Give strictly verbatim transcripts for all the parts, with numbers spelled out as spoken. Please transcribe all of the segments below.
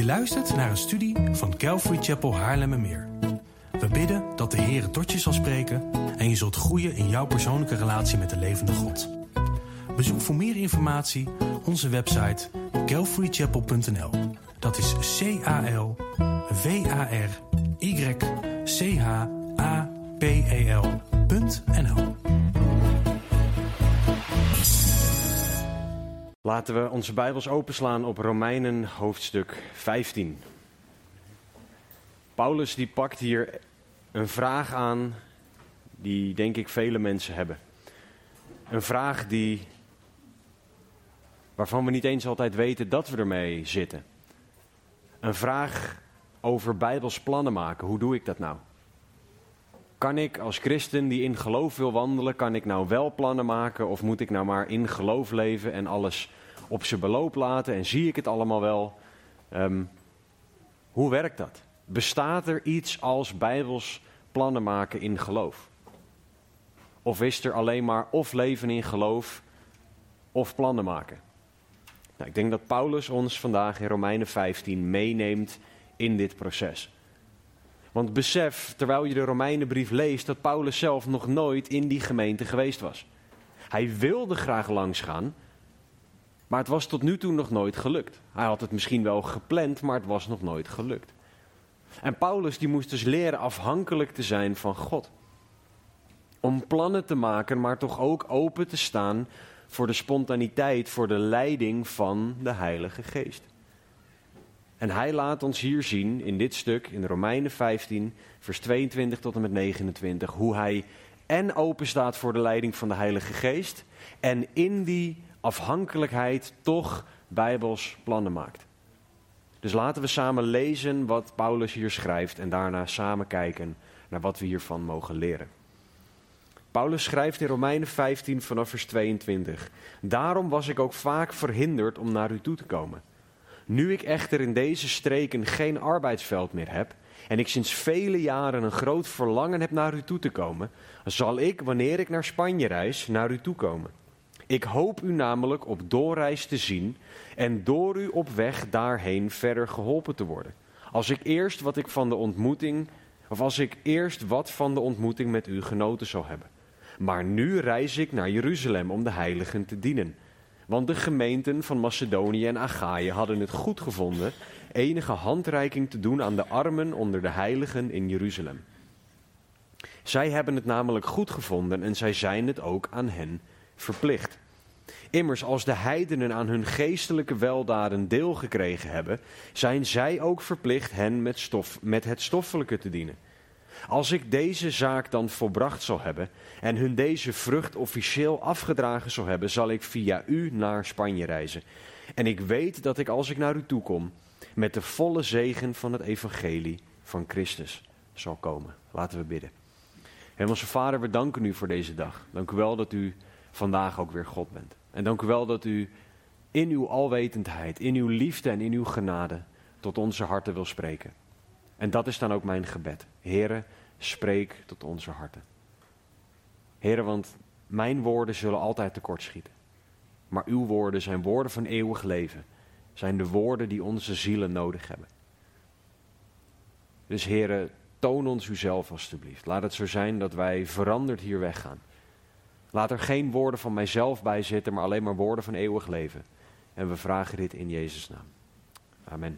Je luistert naar een studie van Calvary Chapel Haarlemmermeer. We bidden dat de Heer tot je zal spreken en je zult groeien in jouw persoonlijke relatie met de levende God. Bezoek voor meer informatie onze website calvary chapel punt n l. Dat is C A L V A R Y C H A P E L punt n l. Laten we onze Bijbels openslaan op Romeinen hoofdstuk vijftien. Paulus die pakt hier een vraag aan die denk ik vele mensen hebben. Een vraag die, waarvan we niet eens altijd weten dat we ermee zitten. Een vraag over Bijbels plannen maken. Hoe doe ik dat nou? Kan ik als christen die in geloof wil wandelen, kan ik nou wel plannen maken of moet ik nou maar in geloof leven en alles op zijn beloop laten en zie ik het allemaal wel? Um, hoe werkt dat? Bestaat er iets als Bijbels plannen maken in geloof? Of is er alleen maar of leven in geloof of plannen maken? Nou, ik denk dat Paulus ons vandaag in Romeinen vijftien meeneemt in dit proces. Want besef, terwijl je de Romeinenbrief leest, dat Paulus zelf nog nooit in die gemeente geweest was. Hij wilde graag langs gaan, maar het was tot nu toe nog nooit gelukt. Hij had het misschien wel gepland, maar het was nog nooit gelukt. En Paulus die moest dus leren afhankelijk te zijn van God. Om plannen te maken, maar toch ook open te staan voor de spontaniteit, voor de leiding van de Heilige Geest. En hij laat ons hier zien, in dit stuk, in Romeinen vijftien, vers tweeëntwintig tot en met negenentwintig, hoe hij en open staat voor de leiding van de Heilige Geest en in die afhankelijkheid toch Bijbels plannen maakt. Dus laten we samen lezen wat Paulus hier schrijft en daarna samen kijken naar wat we hiervan mogen leren. Paulus schrijft in Romeinen vijftien vanaf vers tweeëntwintig. Daarom was ik ook vaak verhinderd om naar u toe te komen. Nu ik echter in deze streken geen arbeidsveld meer heb en ik sinds vele jaren een groot verlangen heb naar u toe te komen, zal ik, wanneer ik naar Spanje reis, naar u toe komen. Ik hoop u namelijk op doorreis te zien en door u op weg daarheen verder geholpen te worden. Als ik eerst wat ik van de ontmoeting, of als ik eerst wat van de ontmoeting met u genoten zou hebben. Maar nu reis ik naar Jeruzalem om de heiligen te dienen. Want de gemeenten van Macedonië en Achaïe hadden het goed gevonden enige handreiking te doen aan de armen onder de heiligen in Jeruzalem. Zij hebben het namelijk goed gevonden en zij zijn het ook aan hen verplicht. Immers, als de heidenen aan hun geestelijke weldaden deel gekregen hebben, zijn zij ook verplicht hen met, stof, met het stoffelijke te dienen. Als ik deze zaak dan volbracht zal hebben en hun deze vrucht officieel afgedragen zal hebben, zal ik via u naar Spanje reizen. En ik weet dat ik als ik naar u toe kom, met de volle zegen van het evangelie van Christus zal komen. Laten we bidden. Hemelse Vader, we danken u voor deze dag. Dank u wel dat u vandaag ook weer God bent. En dank u wel dat u in uw alwetendheid, in uw liefde en in uw genade tot onze harten wil spreken. En dat is dan ook mijn gebed. Heere, spreek tot onze harten. Heere, want mijn woorden zullen altijd tekortschieten. Maar uw woorden zijn woorden van eeuwig leven. Zijn de woorden die onze zielen nodig hebben. Dus Heere, toon ons uzelf alstublieft. Laat het zo zijn dat wij veranderd hier weggaan. Laat er geen woorden van mijzelf bij zitten, maar alleen maar woorden van eeuwig leven. En we vragen dit in Jezus' naam. Amen.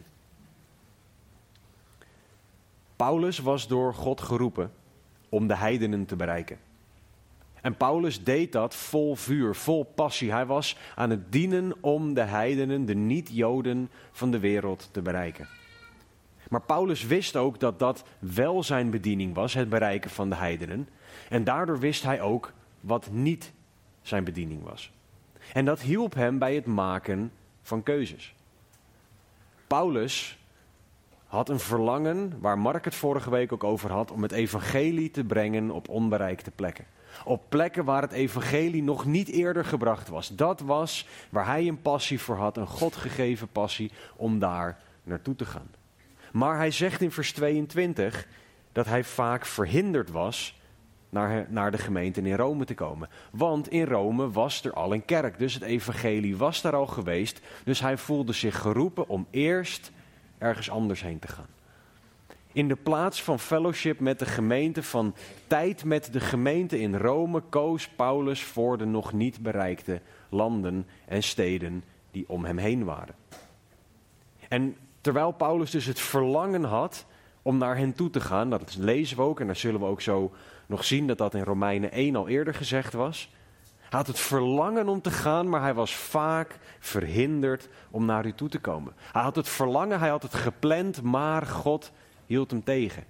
Paulus was door God geroepen om de heidenen te bereiken. En Paulus deed dat vol vuur, vol passie. Hij was aan het dienen om de heidenen, de niet-Joden van de wereld te bereiken. Maar Paulus wist ook dat dat wel zijn bediening was, het bereiken van de heidenen. En daardoor wist hij ook wat niet zijn bediening was. En dat hielp hem bij het maken van keuzes. Paulus had een verlangen, waar Mark het vorige week ook over had, om het evangelie te brengen op onbereikte plekken. Op plekken waar het evangelie nog niet eerder gebracht was. Dat was waar hij een passie voor had, een God gegeven passie om daar naartoe te gaan. Maar hij zegt in vers tweeëntwintig dat hij vaak verhinderd was naar, naar de gemeente in Rome te komen. Want in Rome was er al een kerk, dus het evangelie was daar al geweest. Dus hij voelde zich geroepen om eerst ergens anders heen te gaan. In de plaats van fellowship met de gemeente, van tijd met de gemeente in Rome, koos Paulus voor de nog niet bereikte landen en steden die om hem heen waren. En terwijl Paulus dus het verlangen had om naar hen toe te gaan, dat lezen we ook en daar zullen we ook zo nog zien dat dat in Romeinen één al eerder gezegd was. Hij had het verlangen om te gaan, maar hij was vaak verhinderd om naar u toe te komen. Hij had het verlangen, hij had het gepland, maar God hield hem tegen.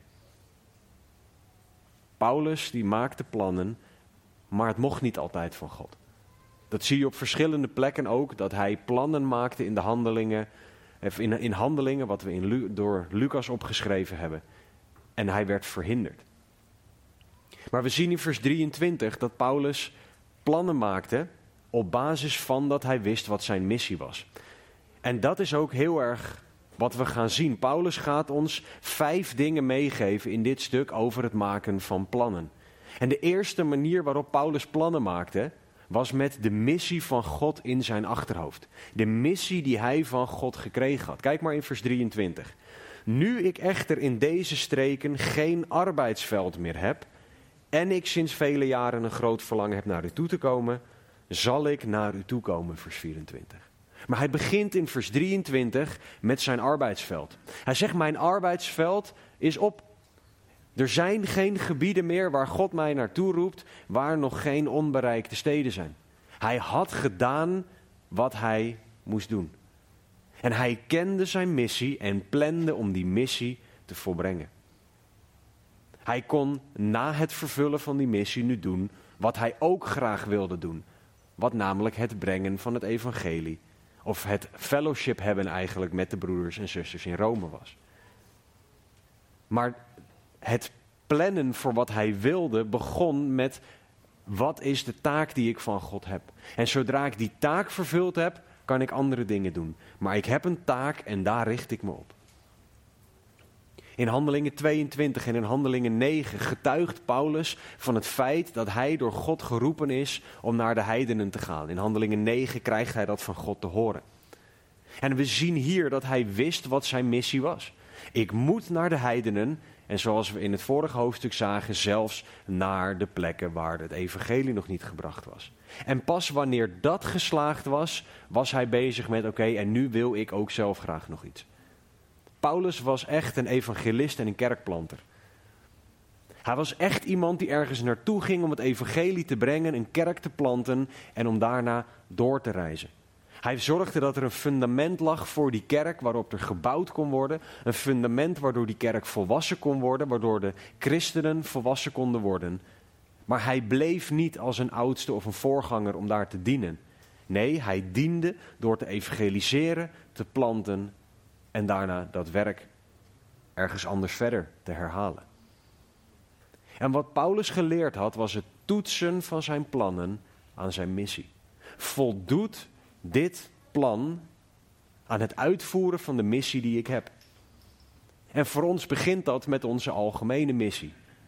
Paulus die maakte plannen, maar het mocht niet altijd van God. Dat zie je op verschillende plekken ook, dat hij plannen maakte in de handelingen, in, in handelingen wat we in, door Lucas opgeschreven hebben. En hij werd verhinderd. Maar we zien in vers drieëntwintig dat Paulus plannen maakte op basis van dat hij wist wat zijn missie was. En dat is ook heel erg wat we gaan zien. Paulus gaat ons vijf dingen meegeven in dit stuk over het maken van plannen. En de eerste manier waarop Paulus plannen maakte, was met de missie van God in zijn achterhoofd. De missie die hij van God gekregen had. Kijk maar in vers drieëntwintig. Nu ik echter in deze streken geen arbeidsveld meer heb en ik sinds vele jaren een groot verlangen heb naar u toe te komen, zal ik naar u toe komen, vers vierentwintig. Maar hij begint in vers drieëntwintig met zijn arbeidsveld. Hij zegt, mijn arbeidsveld is op. Er zijn geen gebieden meer waar God mij naartoe roept, waar nog geen onbereikte steden zijn. Hij had gedaan wat hij moest doen. En hij kende zijn missie en plande om die missie te volbrengen. Hij kon na het vervullen van die missie nu doen wat hij ook graag wilde doen. Wat namelijk het brengen van het evangelie. Of het fellowship hebben eigenlijk met de broeders en zusters in Rome was. Maar het plannen voor wat hij wilde begon met, wat is de taak die ik van God heb? En zodra ik die taak vervuld heb, kan ik andere dingen doen. Maar ik heb een taak en daar richt ik me op. In Handelingen tweeëntwintig en in Handelingen negen getuigt Paulus van het feit dat hij door God geroepen is om naar de heidenen te gaan. In Handelingen negen krijgt hij dat van God te horen. En we zien hier dat hij wist wat zijn missie was. Ik moet naar de heidenen en zoals we in het vorige hoofdstuk zagen, zelfs naar de plekken waar het evangelie nog niet gebracht was. En pas wanneer dat geslaagd was, was hij bezig met oké, okay, en nu wil ik ook zelf graag nog iets. Paulus was echt een evangelist en een kerkplanter. Hij was echt iemand die ergens naartoe ging om het evangelie te brengen, een kerk te planten en om daarna door te reizen. Hij zorgde dat er een fundament lag voor die kerk waarop er gebouwd kon worden. Een fundament waardoor die kerk volwassen kon worden, waardoor de christenen volwassen konden worden. Maar hij bleef niet als een oudste of een voorganger om daar te dienen. Nee, hij diende door te evangeliseren, te planten en daarna dat werk ergens anders verder te herhalen. En wat Paulus geleerd had, was het toetsen van zijn plannen aan zijn missie. Voldoet dit plan aan het uitvoeren van de missie die ik heb? En voor ons begint dat met onze algemene missie.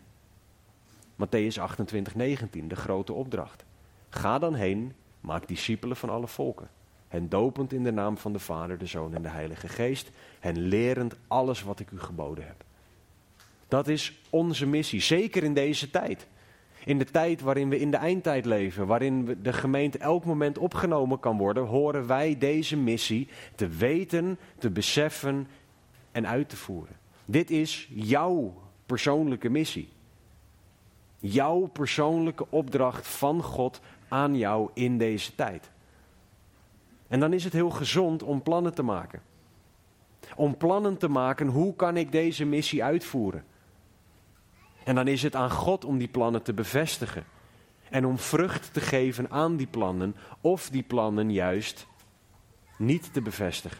Mattheüs achtentwintig, negentien, de grote opdracht. Ga dan heen, maak discipelen van alle volken. Hen dopend in de naam van de Vader, de Zoon en de Heilige Geest. Hen lerend alles wat ik u geboden heb. Dat is onze missie, zeker in deze tijd. In de tijd waarin we in de eindtijd leven, waarin de gemeente elk moment opgenomen kan worden, horen wij deze missie te weten, te beseffen en uit te voeren. Dit is jouw persoonlijke missie. Jouw persoonlijke opdracht van God aan jou in deze tijd. En dan is het heel gezond om plannen te maken. Om plannen te maken, hoe kan ik deze missie uitvoeren? En dan is het aan God om die plannen te bevestigen. En om vrucht te geven aan die plannen, of die plannen juist niet te bevestigen.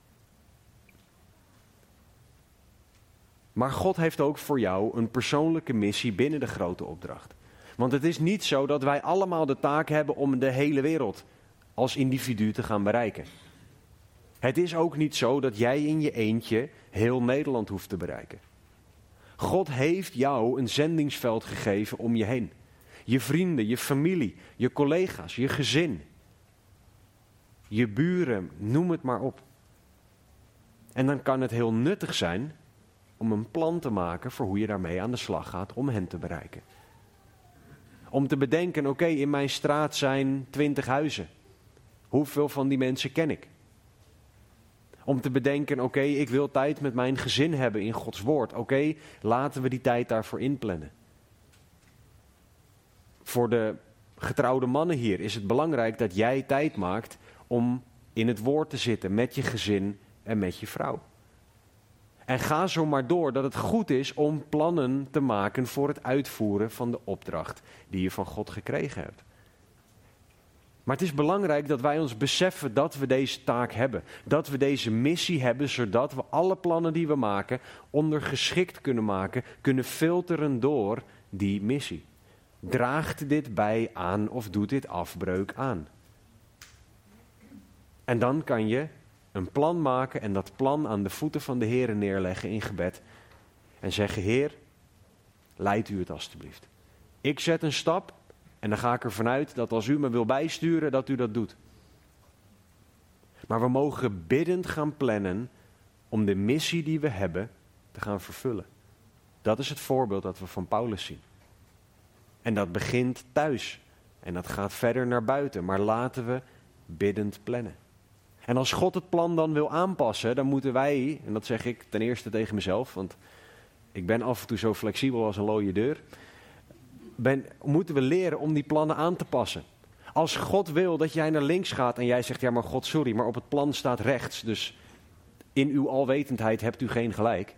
Maar God heeft ook voor jou een persoonlijke missie binnen de grote opdracht. Want het is niet zo dat wij allemaal de taak hebben om de hele wereld als individu te gaan bereiken. Het is ook niet zo dat jij in je eentje heel Nederland hoeft te bereiken. God heeft jou een zendingsveld gegeven om je heen. Je vrienden, je familie, je collega's, je gezin. Je buren, noem het maar op. En dan kan het heel nuttig zijn om een plan te maken voor hoe je daarmee aan de slag gaat om hen te bereiken. Om te bedenken, oké, okay, in mijn straat zijn twintig huizen. Hoeveel van die mensen ken ik? Om te bedenken, oké, okay, ik wil tijd met mijn gezin hebben in Gods woord. Oké, okay, laten we die tijd daarvoor inplannen. Voor de getrouwde mannen hier is het belangrijk dat jij tijd maakt om in het woord te zitten met je gezin en met je vrouw. En ga zo maar door dat het goed is om plannen te maken voor het uitvoeren van de opdracht die je van God gekregen hebt. Maar het is belangrijk dat wij ons beseffen dat we deze taak hebben. Dat we deze missie hebben, zodat we alle plannen die we maken ondergeschikt kunnen maken, kunnen filteren door die missie. Draagt dit bij aan of doet dit afbreuk aan? En dan kan je een plan maken en dat plan aan de voeten van de Heer neerleggen in gebed. En zeggen, Heer, leid u het alstublieft. Ik zet een stap en dan ga ik ervan uit dat als u me wil bijsturen, dat u dat doet. Maar we mogen biddend gaan plannen om de missie die we hebben te gaan vervullen. Dat is het voorbeeld dat we van Paulus zien. En dat begint thuis. En dat gaat verder naar buiten. Maar laten we biddend plannen. En als God het plan dan wil aanpassen, dan moeten wij, en dat zeg ik ten eerste tegen mezelf, want ik ben af en toe zo flexibel als een looie deur, ben, moeten we leren om die plannen aan te passen. Als God wil dat jij naar links gaat en jij zegt, ja maar God, sorry, maar op het plan staat rechts, dus in uw alwetendheid hebt u geen gelijk.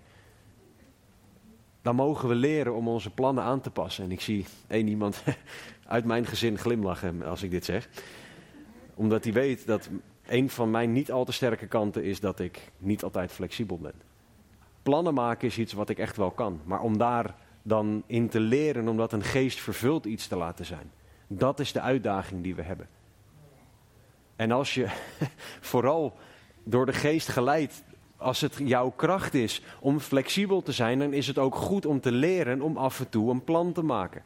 Dan mogen we leren om onze plannen aan te passen. En ik zie één iemand uit mijn gezin glimlachen als ik dit zeg. Omdat hij weet dat een van mijn niet al te sterke kanten is dat ik niet altijd flexibel ben. Plannen maken is iets wat ik echt wel kan. Maar om daar dan in te leren, om dat een geest vervuld iets te laten zijn. Dat is de uitdaging die we hebben. En als je vooral door de geest geleid, als het jouw kracht is om flexibel te zijn, dan is het ook goed om te leren om af en toe een plan te maken.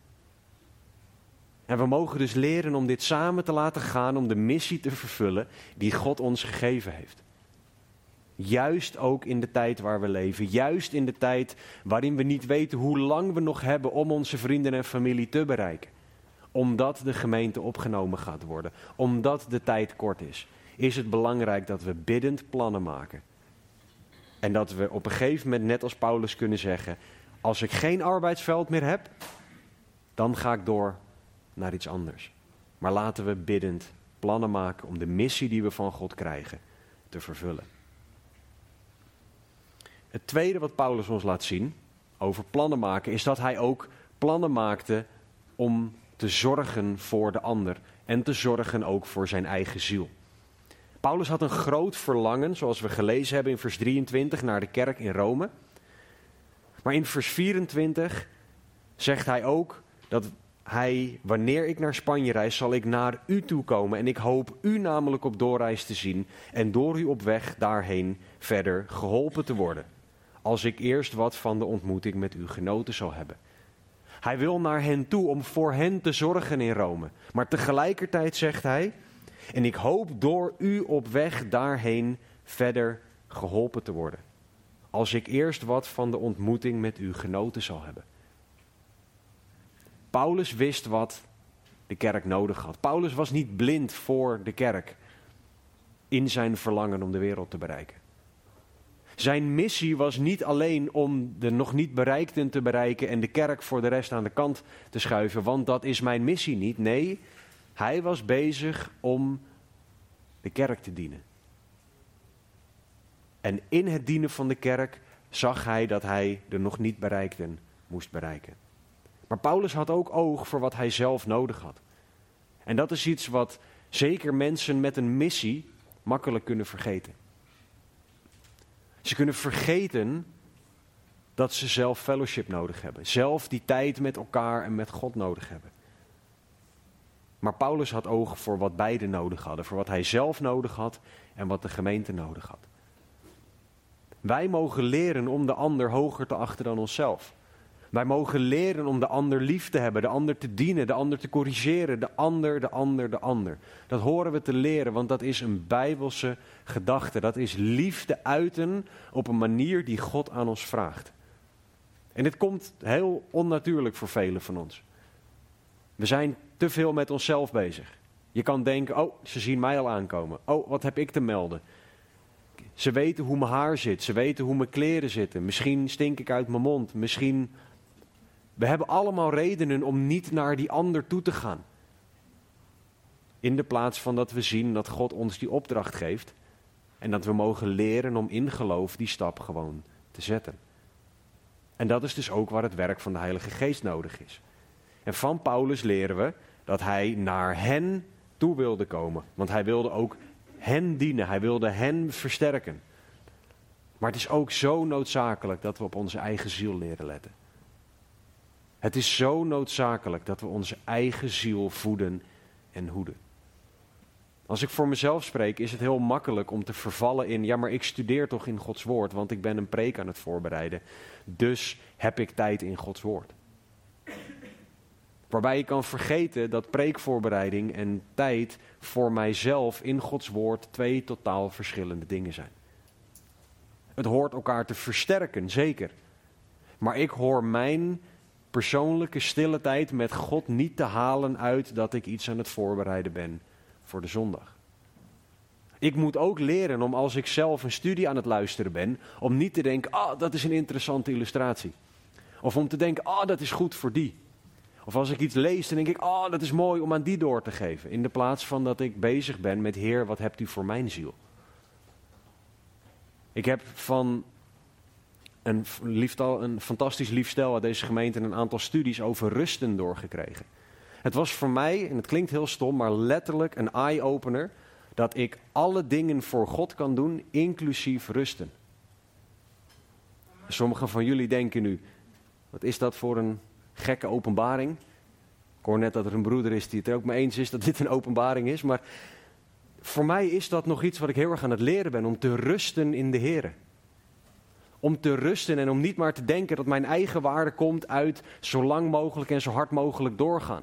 En we mogen dus leren om dit samen te laten gaan, om de missie te vervullen die God ons gegeven heeft. Juist ook in de tijd waar we leven. Juist in de tijd waarin we niet weten hoe lang we nog hebben om onze vrienden en familie te bereiken. Omdat de gemeente opgenomen gaat worden. Omdat de tijd kort is. Is het belangrijk dat we biddend plannen maken. En dat we op een gegeven moment, net als Paulus, kunnen zeggen, als ik geen arbeidsveld meer heb, dan ga ik door naar iets anders. Maar laten we biddend plannen maken om de missie die we van God krijgen te vervullen. Het tweede wat Paulus ons laat zien over plannen maken, is dat hij ook plannen maakte om te zorgen voor de ander en te zorgen ook voor zijn eigen ziel. Paulus had een groot verlangen, zoals we gelezen hebben in vers drieëntwintig, naar de kerk in Rome. Maar in vers vierentwintig zegt hij ook dat hij, wanneer ik naar Spanje reis, zal ik naar u toe komen. En ik hoop u namelijk op doorreis te zien en door u op weg daarheen verder geholpen te worden. Als ik eerst wat van de ontmoeting met u genoten zal hebben. Hij wil naar hen toe om voor hen te zorgen in Rome. Maar tegelijkertijd zegt hij, en ik hoop door u op weg daarheen verder geholpen te worden. Als ik eerst wat van de ontmoeting met u genoten zal hebben. Paulus wist wat de kerk nodig had. Paulus was niet blind voor de kerk in zijn verlangen om de wereld te bereiken. Zijn missie was niet alleen om de nog niet bereikten te bereiken en de kerk voor de rest aan de kant te schuiven, want dat is mijn missie niet. Nee, hij was bezig om de kerk te dienen. En in het dienen van de kerk zag hij dat hij de nog niet bereikten moest bereiken. Maar Paulus had ook oog voor wat hij zelf nodig had. En dat is iets wat zeker mensen met een missie makkelijk kunnen vergeten. Ze kunnen vergeten dat ze zelf fellowship nodig hebben. Zelf die tijd met elkaar en met God nodig hebben. Maar Paulus had oog voor wat beiden nodig hadden. Voor wat hij zelf nodig had en wat de gemeente nodig had. Wij mogen leren om de ander hoger te achten dan onszelf. Wij mogen leren om de ander lief te hebben, de ander te dienen, de ander te corrigeren, de ander, de ander, de ander. Dat horen we te leren, want dat is een Bijbelse gedachte. Dat is liefde uiten op een manier die God aan ons vraagt. En dit komt heel onnatuurlijk voor velen van ons. We zijn te veel met onszelf bezig. Je kan denken, oh, ze zien mij al aankomen. Oh, wat heb ik te melden? Ze weten hoe mijn haar zit, ze weten hoe mijn kleren zitten. Misschien stink ik uit mijn mond, misschien... We hebben allemaal redenen om niet naar die ander toe te gaan. In de plaats van dat we zien dat God ons die opdracht geeft. En dat we mogen leren om in geloof die stap gewoon te zetten. En dat is dus ook waar het werk van de Heilige Geest nodig is. En van Paulus leren we dat hij naar hen toe wilde komen. Want hij wilde ook hen dienen, hij wilde hen versterken. Maar het is ook zo noodzakelijk dat we op onze eigen ziel leren letten. Het is zo noodzakelijk dat we onze eigen ziel voeden en hoeden. Als ik voor mezelf spreek, is het heel makkelijk om te vervallen in... ja, maar ik studeer toch in Gods woord, want ik ben een preek aan het voorbereiden. Dus heb ik tijd in Gods woord. Waarbij je kan vergeten dat preekvoorbereiding en tijd voor mijzelf in Gods woord twee totaal verschillende dingen zijn. Het hoort elkaar te versterken, zeker. Maar ik hoor mijn persoonlijke stille tijd met God niet te halen uit dat ik iets aan het voorbereiden ben voor de zondag. Ik moet ook leren om als ik zelf een studie aan het luisteren ben, om niet te denken, ah, oh, dat is een interessante illustratie. Of om te denken, ah, oh, dat is goed voor die. Of als ik iets lees, dan denk ik, ah, oh, dat is mooi om aan die door te geven. In de plaats van dat ik bezig ben met, Heer, wat hebt u voor mijn ziel? Ik heb van een, lieftal, een fantastisch lief stel uit deze gemeente een aantal studies over rusten doorgekregen. Het was voor mij, en het klinkt heel stom, maar letterlijk een eye-opener, dat ik alle dingen voor God kan doen, inclusief rusten. Sommigen van jullie denken nu, wat is dat voor een gekke openbaring? Ik hoor net dat er een broeder is die het er ook mee eens is dat dit een openbaring is, maar voor mij is dat nog iets wat ik heel erg aan het leren ben, om te rusten in de Here. Om te rusten en om niet maar te denken dat mijn eigen waarde komt uit zo lang mogelijk en zo hard mogelijk doorgaan.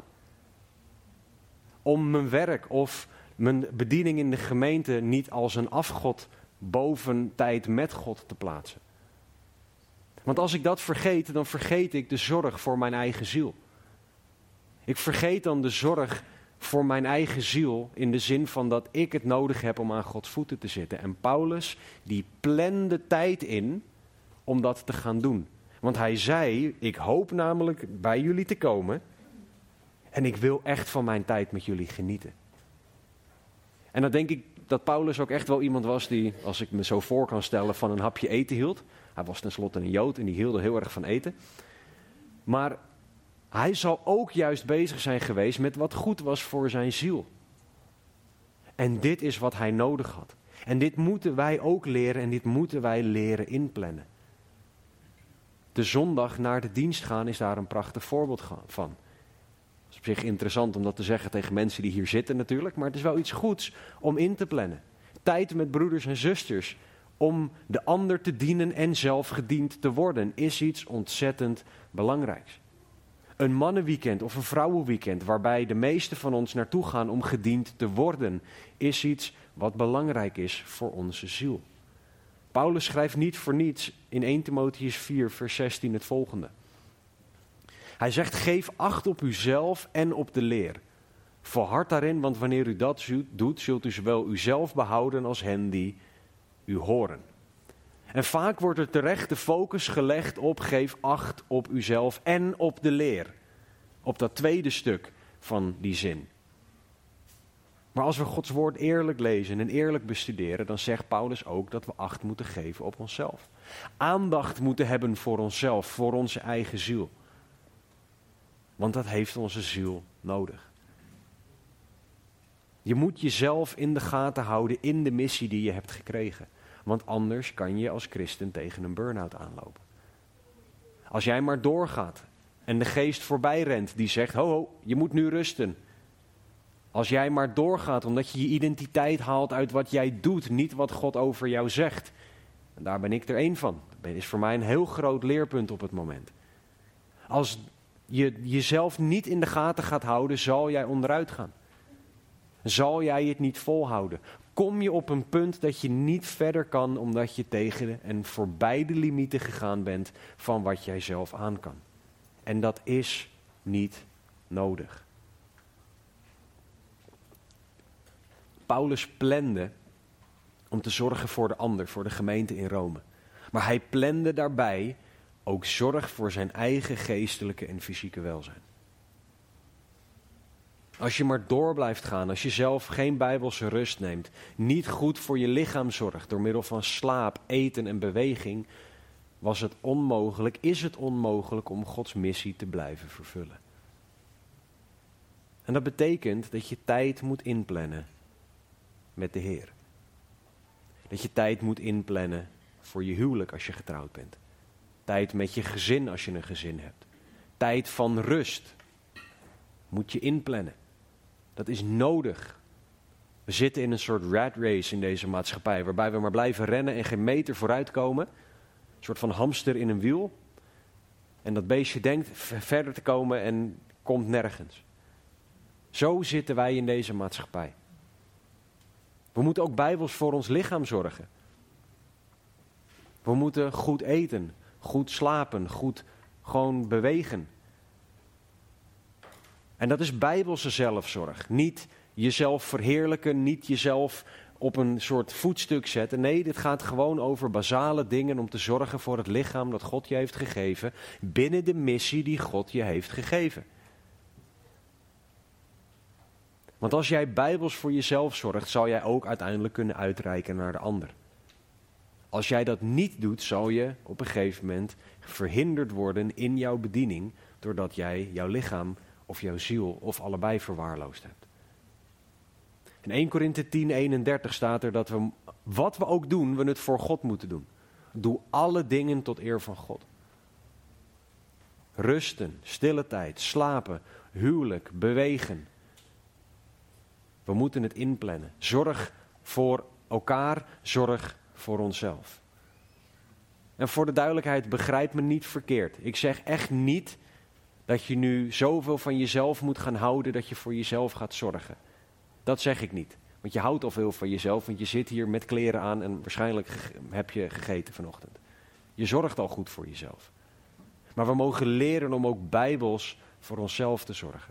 Om mijn werk of mijn bediening in de gemeente niet als een afgod boven tijd met God te plaatsen. Want als ik dat vergeet, dan vergeet ik de zorg voor mijn eigen ziel. Ik vergeet dan de zorg voor mijn eigen ziel in de zin van dat ik het nodig heb om aan Gods voeten te zitten. En Paulus, die plande tijd in om dat te gaan doen. Want hij zei, ik hoop namelijk bij jullie te komen en ik wil echt van mijn tijd met jullie genieten. En dan denk ik dat Paulus ook echt wel iemand was die, als ik me zo voor kan stellen, van een hapje eten hield. Hij was tenslotte een Jood en die hield er heel erg van eten. Maar hij zal ook juist bezig zijn geweest met wat goed was voor zijn ziel. En dit is wat hij nodig had. En dit moeten wij ook leren en dit moeten wij leren inplannen. De zondag naar de dienst gaan is daar een prachtig voorbeeld van. Het is op zich interessant om dat te zeggen tegen mensen die hier zitten natuurlijk, maar het is wel iets goeds om in te plannen. Tijd met broeders en zusters om de ander te dienen en zelf gediend te worden is iets ontzettend belangrijks. Een mannenweekend of een vrouwenweekend waarbij de meesten van ons naartoe gaan om gediend te worden, is iets wat belangrijk is voor onze ziel. Paulus schrijft niet voor niets in eerste Timotheüs vier vers zestien het volgende. Hij zegt, geef acht op uzelf en op de leer. Volhard daarin, want wanneer u dat doet, zult u zowel uzelf behouden als hen die u horen. En vaak wordt er terecht de focus gelegd op geef acht op uzelf en op de leer. Op dat tweede stuk van die zin. Maar als we Gods woord eerlijk lezen en eerlijk bestuderen, dan zegt Paulus ook dat we acht moeten geven op onszelf. Aandacht moeten hebben voor onszelf, voor onze eigen ziel. Want dat heeft onze ziel nodig. Je moet jezelf in de gaten houden in de missie die je hebt gekregen. Want anders kan je als christen tegen een burn-out aanlopen. Als jij maar doorgaat en de geest voorbij rent die zegt, ho ho, je moet nu rusten. Als jij maar doorgaat omdat je je identiteit haalt uit wat jij doet, niet wat God over jou zegt. En daar ben ik er één van. Dat is voor mij een heel groot leerpunt op het moment. Als je jezelf niet in de gaten gaat houden, zal jij onderuit gaan. Zal jij het niet volhouden? Kom je op een punt dat je niet verder kan omdat je tegen en voorbij de limieten gegaan bent van wat jij zelf aan kan. En dat is niet nodig. Paulus plande om te zorgen voor de ander, voor de gemeente in Rome. Maar hij plande daarbij ook zorg voor zijn eigen geestelijke en fysieke welzijn. Als je maar door blijft gaan, als je zelf geen bijbelse rust neemt, niet goed voor je lichaam zorgt door middel van slaap, eten en beweging, was het onmogelijk, is het onmogelijk om Gods missie te blijven vervullen. En dat betekent dat je tijd moet inplannen met de Heer. Dat je tijd moet inplannen voor je huwelijk als je getrouwd bent. Tijd met je gezin als je een gezin hebt. Tijd van rust moet je inplannen. Dat is nodig. We zitten in een soort rat race in deze maatschappij, waarbij we maar blijven rennen en geen meter vooruit komen. Een soort van hamster in een wiel. En dat beestje denkt verder te komen en komt nergens. Zo zitten wij in deze maatschappij. We moeten ook bijbels voor ons lichaam zorgen. We moeten goed eten, goed slapen, goed gewoon bewegen. En dat is bijbelse zelfzorg. Niet jezelf verheerlijken, niet jezelf op een soort voetstuk zetten. Nee, dit gaat gewoon over basale dingen om te zorgen voor het lichaam dat God je heeft gegeven, binnen de missie die God je heeft gegeven. Want als jij bijbels voor jezelf zorgt, zal jij ook uiteindelijk kunnen uitreiken naar de ander. Als jij dat niet doet, zal je op een gegeven moment verhinderd worden in jouw bediening, doordat jij jouw lichaam of jouw ziel of allebei verwaarloosd hebt. In eerste Korinthe tien eenendertig staat er dat we, wat we ook doen, we het voor God moeten doen. Doe alle dingen tot eer van God. Rusten, stille tijd, slapen, huwelijk, bewegen. We moeten het inplannen. Zorg voor elkaar, zorg voor onszelf. En voor de duidelijkheid, begrijp me niet verkeerd. Ik zeg echt niet dat je nu zoveel van jezelf moet gaan houden dat je voor jezelf gaat zorgen. Dat zeg ik niet. Want je houdt al veel van jezelf, want je zit hier met kleren aan en waarschijnlijk ge- heb je gegeten vanochtend. Je zorgt al goed voor jezelf. Maar we mogen leren om ook bijbels voor onszelf te zorgen.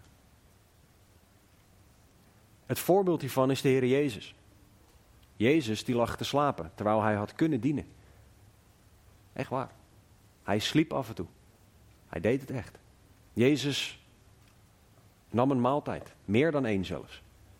Het voorbeeld hiervan is de Heer Jezus. Jezus die lag te slapen, terwijl hij had kunnen dienen. Echt waar. Hij sliep af en toe. Hij deed het echt. Jezus nam een maaltijd, meer dan één zelfs.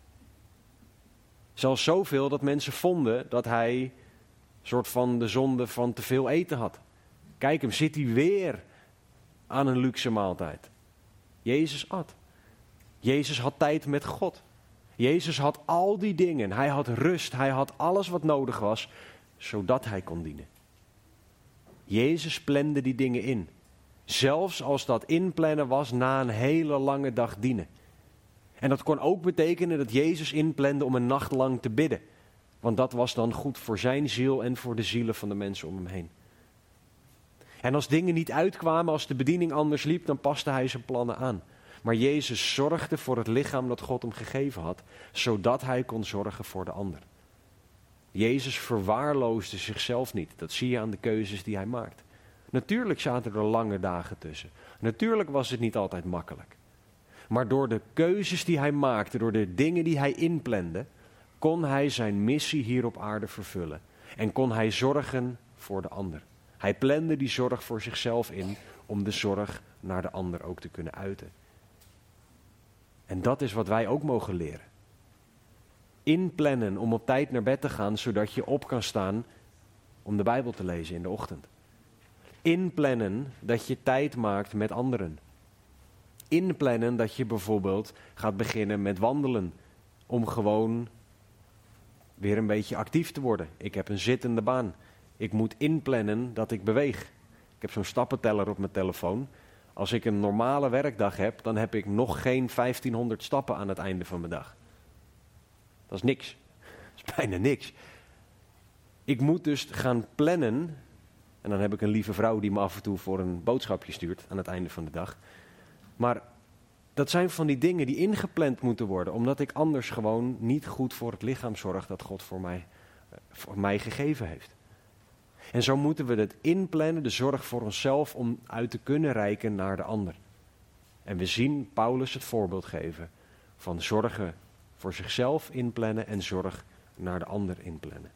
Zelfs zoveel dat mensen vonden dat hij een soort van de zonde van te veel eten had. Kijk hem, zit hij weer aan een luxe maaltijd. Jezus at. Jezus had tijd met God. Jezus had al die dingen. Hij had rust. Hij had alles wat nodig was, zodat hij kon dienen. Jezus plande die dingen in. Zelfs als dat inplannen was na een hele lange dag dienen. En dat kon ook betekenen dat Jezus inplande om een nacht lang te bidden. Want dat was dan goed voor zijn ziel en voor de zielen van de mensen om hem heen. En als dingen niet uitkwamen, als de bediening anders liep, dan paste hij zijn plannen aan. Maar Jezus zorgde voor het lichaam dat God hem gegeven had, zodat hij kon zorgen voor de ander. Jezus verwaarloosde zichzelf niet. Dat zie je aan de keuzes die hij maakt. Natuurlijk zaten er lange dagen tussen. Natuurlijk was het niet altijd makkelijk. Maar door de keuzes die hij maakte, door de dingen die hij inplande, kon hij zijn missie hier op aarde vervullen. En kon hij zorgen voor de ander. Hij plande die zorg voor zichzelf in om de zorg naar de ander ook te kunnen uiten. En dat is wat wij ook mogen leren. Inplannen om op tijd naar bed te gaan, zodat je op kan staan om de Bijbel te lezen in de ochtend. Inplannen dat je tijd maakt met anderen. Inplannen dat je bijvoorbeeld gaat beginnen met wandelen. Om gewoon weer een beetje actief te worden. Ik heb een zittende baan. Ik moet inplannen dat ik beweeg. Ik heb zo'n stappenteller op mijn telefoon. Als ik een normale werkdag heb, dan heb ik nog geen vijftienhonderd stappen aan het einde van mijn dag. Dat is niks. Dat is bijna niks. Ik moet dus gaan plannen En dan heb ik een lieve vrouw die me af en toe voor een boodschapje stuurt aan het einde van de dag. Maar dat zijn van die dingen die ingepland moeten worden, omdat ik anders gewoon niet goed voor het lichaam zorg dat God voor mij, voor mij gegeven heeft. En zo moeten we het inplannen, de zorg voor onszelf, om uit te kunnen reiken naar de ander. En we zien Paulus het voorbeeld geven van zorgen voor zichzelf inplannen en zorg naar de ander inplannen.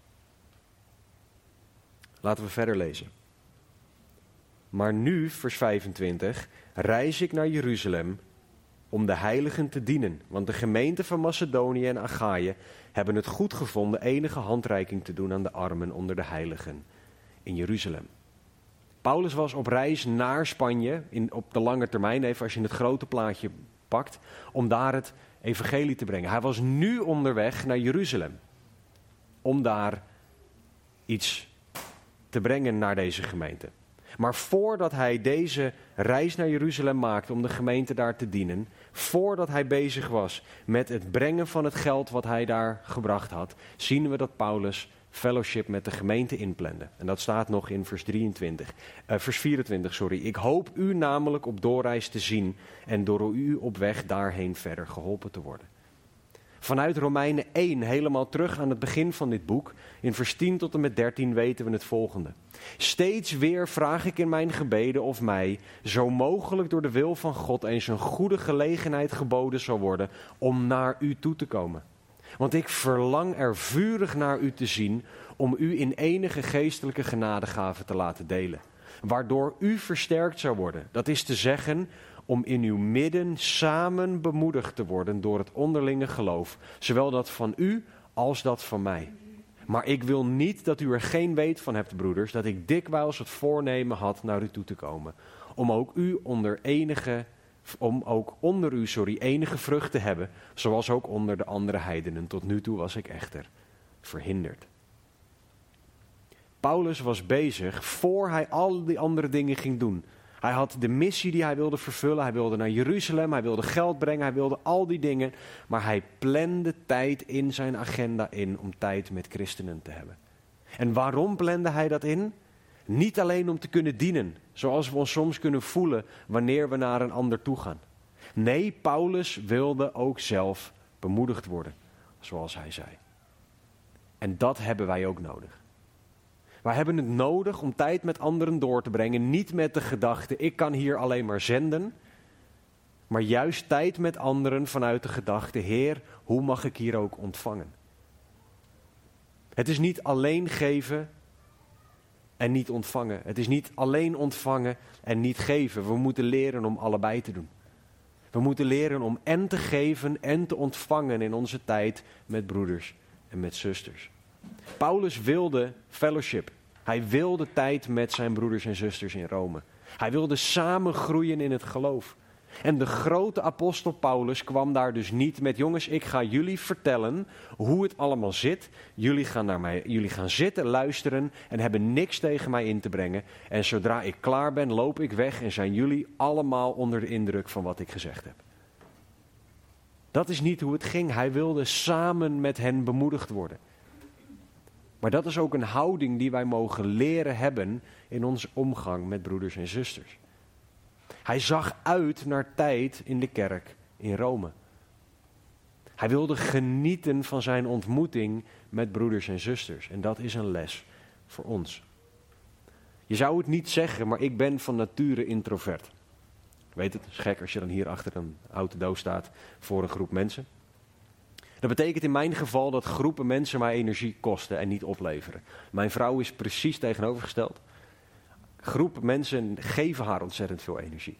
Laten we verder lezen. Maar nu, vers vijfentwintig, reis ik naar Jeruzalem om de heiligen te dienen. Want de gemeenten van Macedonië en Achaïe hebben het goed gevonden enige handreiking te doen aan de armen onder de heiligen in Jeruzalem. Paulus was op reis naar Spanje, in, op de lange termijn, even als je het grote plaatje pakt, om daar het evangelie te brengen. Hij was nu onderweg naar Jeruzalem, om daar iets te brengen naar deze gemeente. Maar voordat hij deze reis naar Jeruzalem maakte om de gemeente daar te dienen, voordat hij bezig was met het brengen van het geld wat hij daar gebracht had, zien we dat Paulus fellowship met de gemeente inplande. En dat staat nog in vers, drieëntwintig, uh, vers vierentwintig. Sorry. Ik hoop u namelijk op doorreis te zien en door u op weg daarheen verder geholpen te worden. Vanuit Romeinen één, helemaal terug aan het begin van dit boek, in vers tien tot en met dertien weten we het volgende. Steeds weer vraag ik in mijn gebeden of mij, zo mogelijk door de wil van God, eens een goede gelegenheid geboden zal worden om naar u toe te komen. Want ik verlang er vurig naar u te zien om u in enige geestelijke genadegave te laten delen. Waardoor u versterkt zou worden. Dat is te zeggen, om in uw midden samen bemoedigd te worden door het onderlinge geloof. Zowel dat van u als dat van mij. Maar ik wil niet dat u er geen weet van hebt, broeders, dat ik dikwijls het voornemen had naar u toe te komen. Om ook u onder enige... Om ook onder u, sorry, enige vrucht te hebben, zoals ook onder de andere heidenen. Tot nu toe was ik echter verhinderd. Paulus was bezig voor hij al die andere dingen ging doen. Hij had de missie die hij wilde vervullen. Hij wilde naar Jeruzalem, hij wilde geld brengen, hij wilde al die dingen. Maar hij plande tijd in zijn agenda in om tijd met christenen te hebben. En waarom plande hij dat in? Niet alleen om te kunnen dienen, zoals we ons soms kunnen voelen wanneer we naar een ander toe gaan. Nee, Paulus wilde ook zelf bemoedigd worden, zoals hij zei. En dat hebben wij ook nodig. Wij hebben het nodig om tijd met anderen door te brengen, niet met de gedachte, ik kan hier alleen maar zenden, maar juist tijd met anderen vanuit de gedachte, Heer, hoe mag ik hier ook ontvangen? Het is niet alleen geven en niet ontvangen. Het is niet alleen ontvangen en niet geven. We moeten leren om allebei te doen. We moeten leren om en te geven en te ontvangen in onze tijd met broeders en met zusters. Paulus wilde fellowship. Hij wilde tijd met zijn broeders en zusters in Rome. Hij wilde samen groeien in het geloof. En de grote apostel Paulus kwam daar dus niet met, jongens, ik ga jullie vertellen hoe het allemaal zit. Jullie gaan, naar mij, jullie gaan zitten, luisteren en hebben niks tegen mij in te brengen. En zodra ik klaar ben, loop ik weg en zijn jullie allemaal onder de indruk van wat ik gezegd heb. Dat is niet hoe het ging. Hij wilde samen met hen bemoedigd worden. Maar dat is ook een houding die wij mogen leren hebben in onze omgang met broeders en zusters. Hij zag uit naar tijd in de kerk in Rome. Hij wilde genieten van zijn ontmoeting met broeders en zusters. En dat is een les voor ons. Je zou het niet zeggen, maar ik ben van nature introvert. Weet het, het is gek als je dan hier achter een oude doos staat voor een groep mensen. Dat betekent in mijn geval dat groepen mensen mij energie kosten en niet opleveren. Mijn vrouw is precies tegenovergesteld. Groepen mensen geven haar ontzettend veel energie.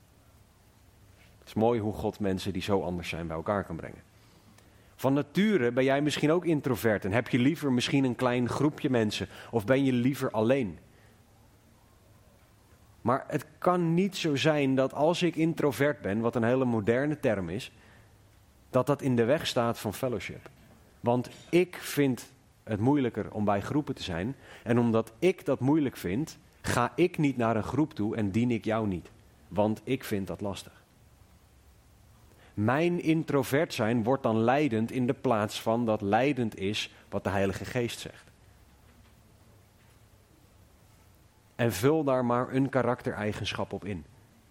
Het is mooi hoe God mensen die zo anders zijn bij elkaar kan brengen. Van nature ben jij misschien ook introvert en heb je liever misschien een klein groepje mensen of ben je liever alleen. Maar het kan niet zo zijn dat als ik introvert ben, wat een hele moderne term is, dat dat in de weg staat van fellowship. Want ik vind het moeilijker om bij groepen te zijn en omdat ik dat moeilijk vind, ga ik niet naar een groep toe en dien ik jou niet. Want ik vind dat lastig. Mijn introvert zijn wordt dan leidend in de plaats van dat leidend is wat de Heilige Geest zegt. En vul daar maar een karaktereigenschap op in.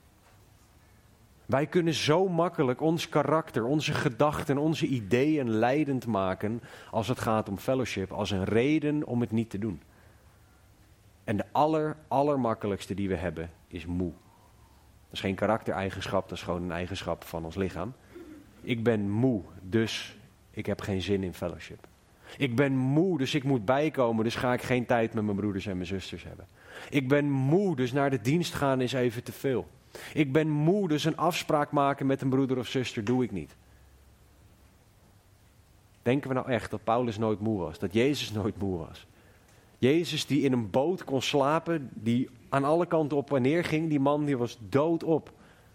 Wij kunnen zo makkelijk ons karakter, onze gedachten, onze ideeën leidend maken als het gaat om fellowship, als een reden om het niet te doen. En de aller, allermakkelijkste die we hebben is moe. Dat is geen karaktereigenschap, dat is gewoon een eigenschap van ons lichaam. Ik ben moe, dus ik heb geen zin in fellowship. Ik ben moe, dus ik moet bijkomen, dus ga ik geen tijd met mijn broeders en mijn zusters hebben. Ik ben moe, dus naar de dienst gaan is even te veel. Ik ben moe, dus een afspraak maken met een broeder of zuster doe ik niet. Denken we nou echt dat Paulus nooit moe was? Dat Jezus nooit moe was? Jezus die in een boot kon slapen, die aan alle kanten op en neer ging, die man die was doodop.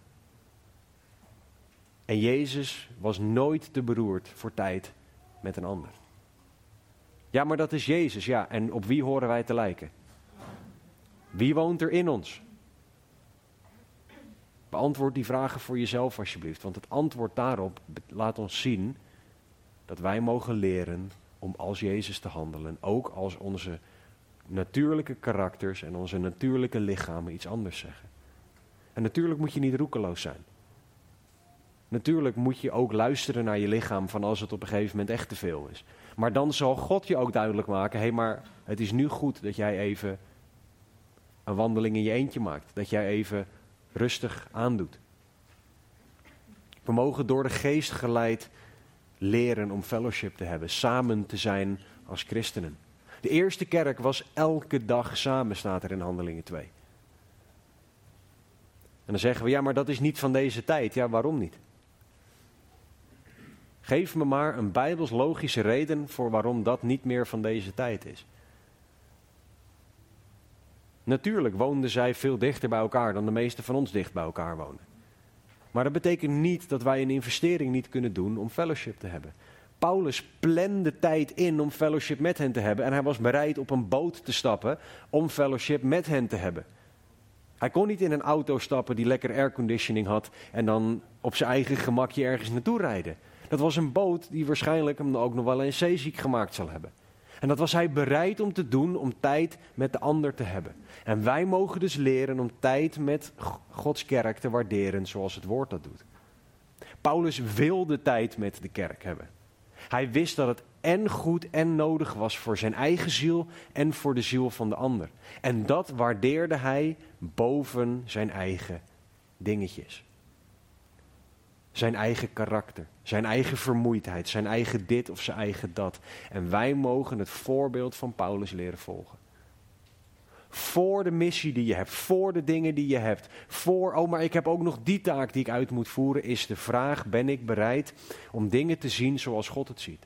En Jezus was nooit te beroerd voor tijd met een ander. Ja, maar dat is Jezus, ja. En op wie horen wij te lijken? Wie woont er in ons? Beantwoord die vragen voor jezelf alsjeblieft. Want het antwoord daarop laat ons zien dat wij mogen leren om als Jezus te handelen. Ook als onze natuurlijke karakters en onze natuurlijke lichamen iets anders zeggen. En natuurlijk moet je niet roekeloos zijn. Natuurlijk moet je ook luisteren naar je lichaam van als het op een gegeven moment echt te veel is. Maar dan zal God je ook duidelijk maken, hé, hey, maar het is nu goed dat jij even een wandeling in je eentje maakt. Dat jij even rustig aandoet. We mogen door de geest geleid leren om fellowship te hebben, samen te zijn als christenen. De eerste kerk was elke dag samen, staat er in Handelingen twee. En dan zeggen we, ja, maar dat is niet van deze tijd. Ja, waarom niet? Geef me maar een bijbels logische reden voor waarom dat niet meer van deze tijd is. Natuurlijk woonden zij veel dichter bij elkaar dan de meesten van ons dicht bij elkaar wonen. Maar dat betekent niet dat wij een investering niet kunnen doen om fellowship te hebben. Paulus plande tijd in om fellowship met hen te hebben. En hij was bereid op een boot te stappen om fellowship met hen te hebben. Hij kon niet in een auto stappen die lekker airconditioning had en dan op zijn eigen gemakje ergens naartoe rijden. Dat was een boot die waarschijnlijk hem ook nog wel eens zeeziek gemaakt zal hebben. En dat was hij bereid om te doen om tijd met de ander te hebben. En wij mogen dus leren om tijd met Gods kerk te waarderen zoals het woord dat doet. Paulus wilde tijd met de kerk hebben. Hij wist dat het en goed en nodig was voor zijn eigen ziel en voor de ziel van de ander. En dat waardeerde hij boven zijn eigen dingetjes. Zijn eigen karakter, zijn eigen vermoeidheid, zijn eigen dit of zijn eigen dat. En wij mogen het voorbeeld van Paulus leren volgen. Voor de missie die je hebt, voor de dingen die je hebt, voor, oh maar ik heb ook nog die taak die ik uit moet voeren, is de vraag, ben ik bereid om dingen te zien zoals God het ziet?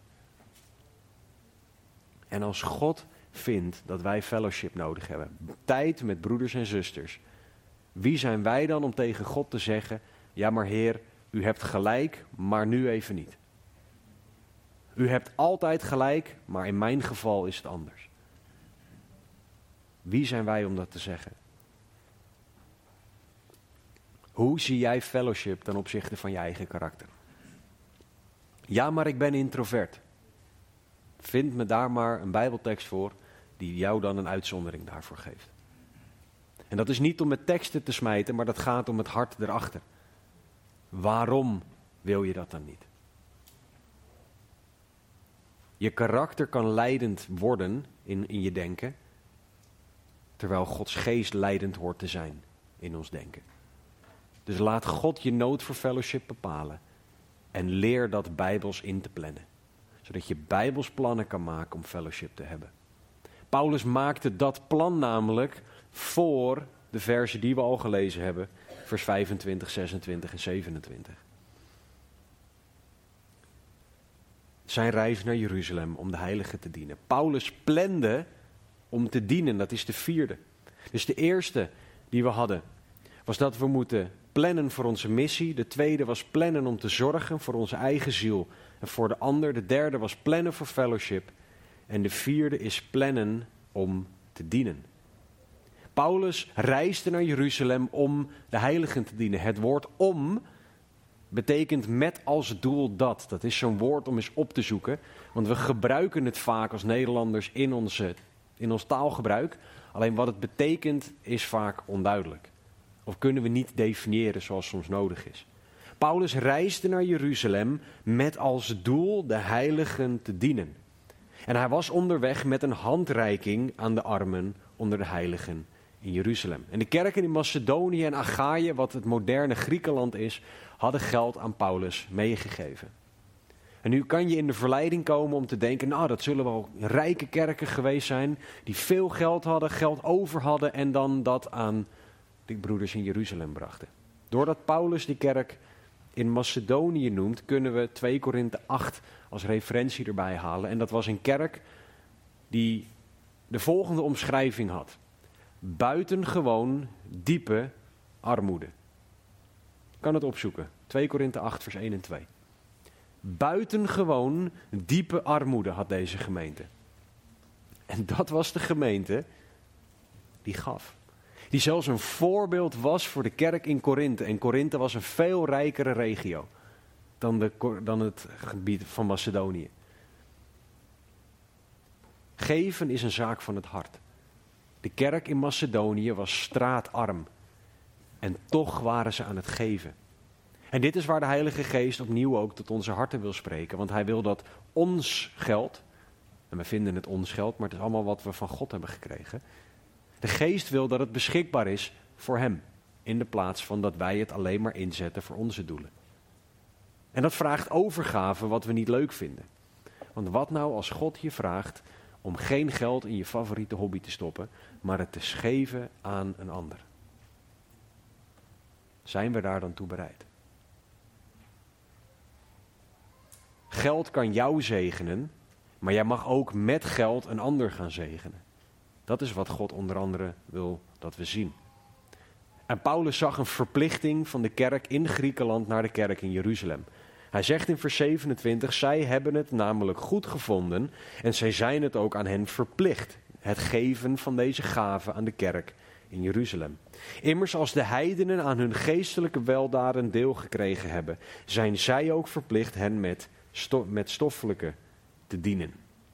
En als God vindt dat wij fellowship nodig hebben, tijd met broeders en zusters, wie zijn wij dan om tegen God te zeggen, ja maar Heer, u hebt gelijk, maar nu even niet. U hebt altijd gelijk, maar in mijn geval is het anders. Wie zijn wij om dat te zeggen? Hoe zie jij fellowship ten opzichte van je eigen karakter? Ja, maar ik ben introvert. Vind me daar maar een Bijbeltekst voor die jou dan een uitzondering daarvoor geeft. En dat is niet om met teksten te smijten, maar dat gaat om het hart erachter. Waarom wil je dat dan niet? Je karakter kan leidend worden in, in je denken, terwijl Gods geest leidend hoort te zijn in ons denken. Dus laat God je nood voor fellowship bepalen en leer dat bijbels in te plannen. Zodat je bijbels plannen kan maken om fellowship te hebben. Paulus maakte dat plan namelijk voor de versen die we al gelezen hebben, vers vijfentwintig, zesentwintig en zevenentwintig. Zijn reis naar Jeruzalem om de heiligen te dienen. Paulus plande om te dienen, dat is de vierde. Dus de eerste die we hadden was dat we moeten plannen voor onze missie. De tweede was plannen om te zorgen voor onze eigen ziel en voor de ander. De derde was plannen voor fellowship. En de vierde is plannen om te dienen. Paulus reisde naar Jeruzalem om de heiligen te dienen. Het woord om betekent met als doel dat. Dat is zo'n woord om eens op te zoeken. Want we gebruiken het vaak als Nederlanders in, onze, in ons taalgebruik Alleen wat het betekent is vaak onduidelijk. Of kunnen we niet definiëren zoals soms nodig is. Paulus reisde naar Jeruzalem met als doel de heiligen te dienen. En hij was onderweg met een handreiking aan de armen onder de heiligen in Jeruzalem. En de kerken in Macedonië en Achaïe, wat het moderne Griekenland is, hadden geld aan Paulus meegegeven. En nu kan je in de verleiding komen om te denken, nou dat zullen wel rijke kerken geweest zijn, die veel geld hadden, geld over hadden en dan dat aan de broeders in Jeruzalem brachten. Doordat Paulus die kerk in Macedonië noemt, kunnen we twee Korinthe acht als referentie erbij halen. En dat was een kerk die de volgende omschrijving had. Buitengewoon diepe armoede. Ik kan het opzoeken. twee Korinthe acht vers één en twee. Buitengewoon diepe armoede had deze gemeente. En dat was de gemeente die gaf. Die zelfs een voorbeeld was voor de kerk in Korinthe. En Korinthe was een veel rijkere regio dan, de, dan het gebied van Macedonië. Geven is een zaak van het hart. De kerk in Macedonië was straatarm. En toch waren ze aan het geven. En dit is waar de Heilige Geest opnieuw ook tot onze harten wil spreken. Want hij wil dat ons geld, en we vinden het ons geld, maar het is allemaal wat we van God hebben gekregen. De Geest wil dat het beschikbaar is voor hem. In de plaats van dat wij het alleen maar inzetten voor onze doelen. En dat vraagt overgave wat we niet leuk vinden. Want wat nou als God je vraagt om geen geld in je favoriete hobby te stoppen, maar het te geven aan een ander? Zijn we daar dan toe bereid? Geld kan jou zegenen, maar jij mag ook met geld een ander gaan zegenen. Dat is wat God onder andere wil dat we zien. En Paulus zag een verplichting van de kerk in Griekenland naar de kerk in Jeruzalem. Hij zegt in vers zevenentwintig, zij hebben het namelijk goed gevonden en zij zijn het ook aan hen verplicht. Het geven van deze gaven aan de kerk in Jeruzalem. Immers als de heidenen aan hun geestelijke weldaden deel gekregen hebben, zijn zij ook verplicht hen met, sto- met stoffelijke te dienen.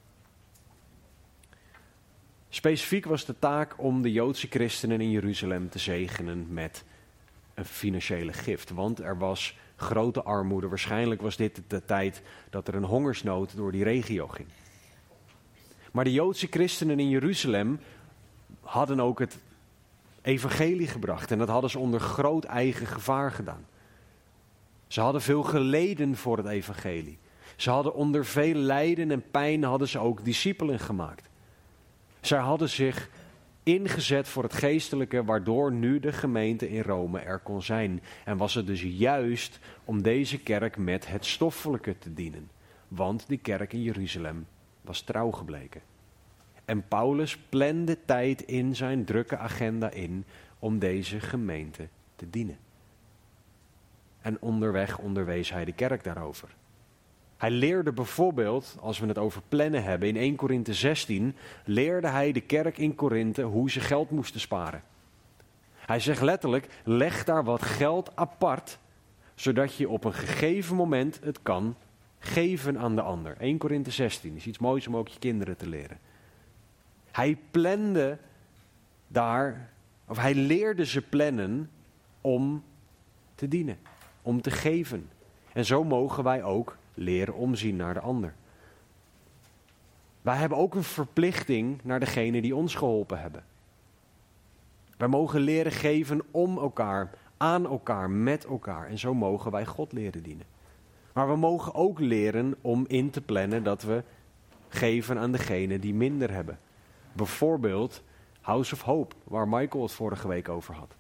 Specifiek was de taak om de Joodse christenen in Jeruzalem te zegenen met een financiële gift. Want er was grote armoede. Waarschijnlijk was dit de tijd dat er een hongersnood door die regio ging. Maar de Joodse christenen in Jeruzalem hadden ook het evangelie gebracht. En dat hadden ze onder groot eigen gevaar gedaan. Ze hadden veel geleden voor het evangelie. Ze hadden onder veel lijden en pijn hadden ze ook discipelen gemaakt. Zij hadden zich ingezet voor het geestelijke, waardoor nu de gemeente in Rome er kon zijn. En was het dus juist om deze kerk met het stoffelijke te dienen. Want die kerk in Jeruzalem was trouw gebleken. En Paulus plande tijd in zijn drukke agenda in om deze gemeente te dienen. En onderweg onderwees hij de kerk daarover. Hij leerde bijvoorbeeld, als we het over plannen hebben, in eerste Korinthe zestien, leerde hij de kerk in Korinthe hoe ze geld moesten sparen. Hij zegt letterlijk, leg daar wat geld apart, zodat je op een gegeven moment het kan geven aan de ander. eerste Korinthe zestien is iets moois om ook je kinderen te leren. Hij plande daar, of hij leerde ze plannen om te dienen, om te geven. En zo mogen wij ook leren omzien naar de ander. Wij hebben ook een verplichting naar degene die ons geholpen hebben. Wij mogen leren geven om elkaar, aan elkaar, met elkaar. En zo mogen wij God leren dienen. Maar we mogen ook leren om in te plannen dat we geven aan degene die minder hebben. Bijvoorbeeld House of Hope, waar Michael het vorige week over had.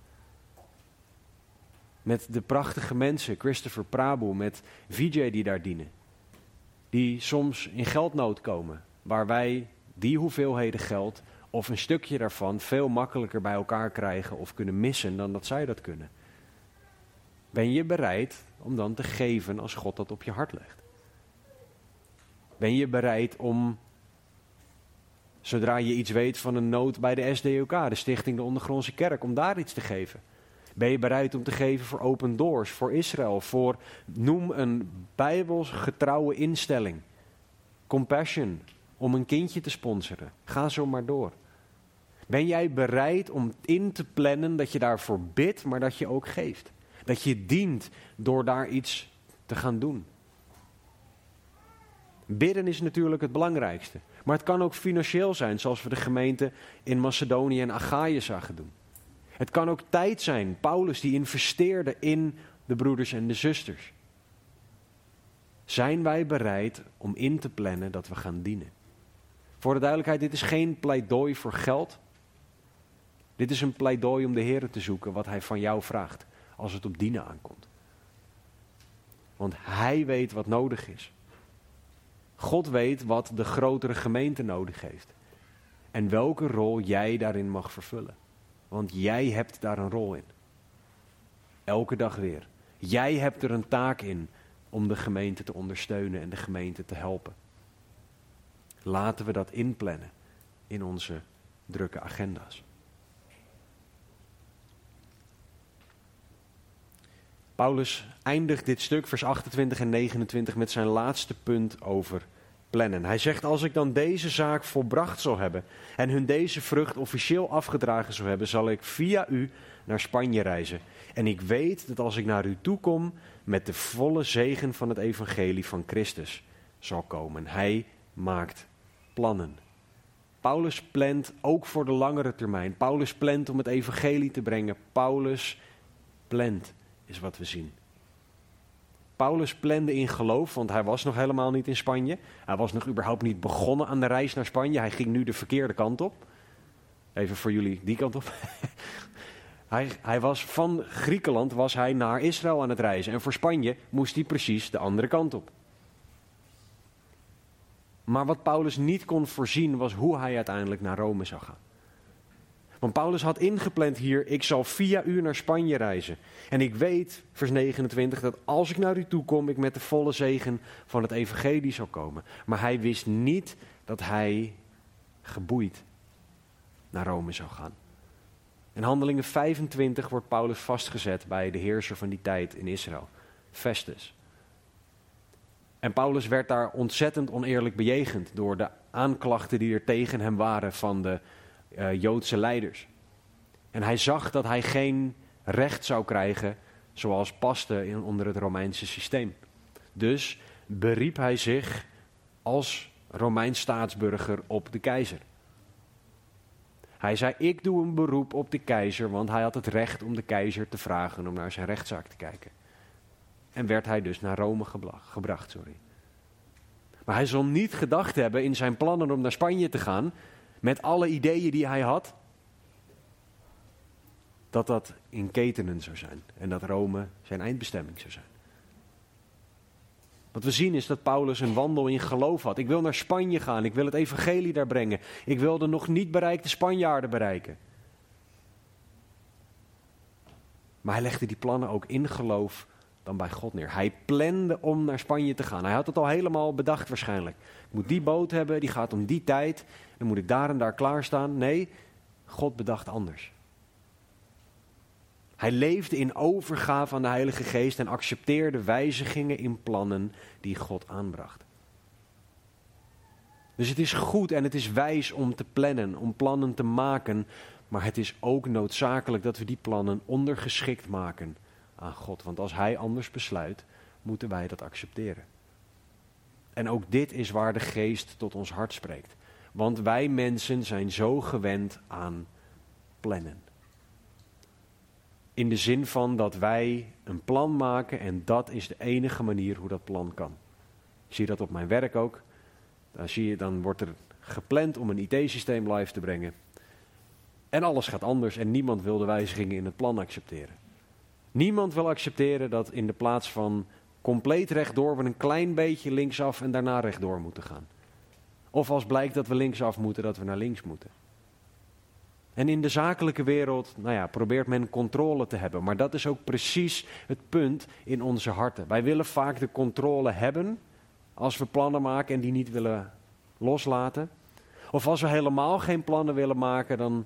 Met de prachtige mensen, Christopher Prabhu, met V J die daar dienen. Die soms in geldnood komen, waar wij die hoeveelheden geld of een stukje daarvan veel makkelijker bij elkaar krijgen of kunnen missen dan dat zij dat kunnen. Ben je bereid om dan te geven als God dat op je hart legt? Ben je bereid om, zodra je iets weet van een nood bij de S D O K, de Stichting de Ondergrondse Kerk, om daar iets te geven? Ben je bereid om te geven voor Open Doors, voor Israël, voor, noem een bijbels getrouwe instelling. Compassion, om een kindje te sponsoren. Ga zo maar door. Ben jij bereid om in te plannen dat je daarvoor bidt, maar dat je ook geeft? Dat je dient door daar iets te gaan doen. Bidden is natuurlijk het belangrijkste. Maar het kan ook financieel zijn, zoals we de gemeente in Macedonië en Achaïe zagen doen. Het kan ook tijd zijn. Paulus die investeerde in de broeders en de zusters. Zijn wij bereid om in te plannen dat we gaan dienen? Voor de duidelijkheid, dit is geen pleidooi voor geld. Dit is een pleidooi om de Heer te zoeken wat Hij van jou vraagt als het op dienen aankomt. Want Hij weet wat nodig is. God weet wat de grotere gemeente nodig heeft. En welke rol jij daarin mag vervullen. Want jij hebt daar een rol in. Elke dag weer. Jij hebt er een taak in om de gemeente te ondersteunen en de gemeente te helpen. Laten we dat inplannen in onze drukke agenda's. Paulus eindigt dit stuk, vers achtentwintig en negenentwintig, met zijn laatste punt over plannen. Hij zegt, als ik dan deze zaak volbracht zal hebben en hun deze vrucht officieel afgedragen zal hebben, zal ik via u naar Spanje reizen. En ik weet dat als ik naar u toe kom, met de volle zegen van het evangelie van Christus zal komen. Hij maakt plannen. Paulus plant ook voor de langere termijn. Paulus plant om het evangelie te brengen. Paulus plant, is wat we zien. Paulus plande in geloof, want hij was nog helemaal niet in Spanje. Hij was nog überhaupt niet begonnen aan de reis naar Spanje. Hij ging nu de verkeerde kant op. Even voor jullie die kant op. hij, hij was van Griekenland was hij naar Israël aan het reizen. En voor Spanje moest hij precies de andere kant op. Maar wat Paulus niet kon voorzien was hoe hij uiteindelijk naar Rome zou gaan. Want Paulus had ingepland hier, ik zal via u naar Spanje reizen. En ik weet, vers negenentwintig, dat als ik naar u toe kom, ik met de volle zegen van het evangelie zal komen. Maar hij wist niet dat hij geboeid naar Rome zou gaan. In Handelingen vijfentwintig wordt Paulus vastgezet bij de heerser van die tijd in Israël, Festus. En Paulus werd daar ontzettend oneerlijk bejegend door de aanklachten die er tegen hem waren van de uh, Joodse leiders. En hij zag dat hij geen recht zou krijgen zoals paste in, onder het Romeinse systeem. Dus beriep hij zich als Romeins staatsburger op de keizer. Hij zei, ik doe een beroep op de keizer, want hij had het recht om de keizer te vragen om naar zijn rechtszaak te kijken. En werd hij dus naar Rome gebracht. Sorry. Maar hij zal niet gedacht hebben in zijn plannen om naar Spanje te gaan, met alle ideeën die hij had, dat dat in ketenen zou zijn. En dat Rome zijn eindbestemming zou zijn. Wat we zien is dat Paulus een wandel in geloof had. Ik wil naar Spanje gaan, ik wil het evangelie daar brengen. Ik wil de nog niet bereikte Spanjaarden bereiken. Maar hij legde die plannen ook in geloof dan bij God neer. Hij plande om naar Spanje te gaan. Hij had het al helemaal bedacht waarschijnlijk. Ik moet die boot hebben, die gaat om die tijd. Dan moet ik daar en daar klaarstaan. Nee, God bedacht anders. Hij leefde in overgave aan de Heilige Geest en accepteerde wijzigingen in plannen die God aanbracht. Dus het is goed en het is wijs om te plannen, om plannen te maken. Maar het is ook noodzakelijk dat we die plannen ondergeschikt maken aan God. Want als Hij anders besluit, moeten wij dat accepteren. En ook dit is waar de Geest tot ons hart spreekt. Want wij mensen zijn zo gewend aan plannen. In de zin van dat wij een plan maken en dat is de enige manier hoe dat plan kan. Ik zie dat op mijn werk ook. Dan, zie je, dan wordt er gepland om een I T-systeem live te brengen. En alles gaat anders en niemand wil de wijzigingen in het plan accepteren. Niemand wil accepteren dat in de plaats van compleet rechtdoor we een klein beetje linksaf en daarna rechtdoor moeten gaan. Of als blijkt dat we linksaf moeten, dat we naar links moeten. En in de zakelijke wereld, nou ja, probeert men controle te hebben. Maar dat is ook precies het punt in onze harten. Wij willen vaak de controle hebben als we plannen maken en die niet willen loslaten. Of als we helemaal geen plannen willen maken, dan...